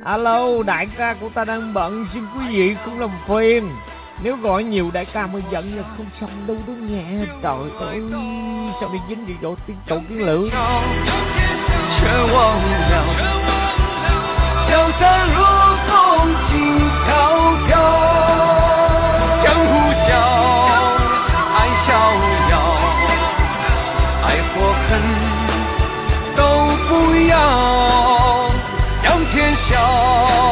Alo, đại ca của ta đang bận, xin quý vị không làm phiền. Nếu gọi nhiều đại ca mới giận là không xong đâu đó nghe. Trời ơi, sao đi dính gì độ tiếng tụng tiếng lưỡi. 全忘了，江山如风静飘飘，江湖笑，爱逍遥，爱或恨都不要，仰天笑。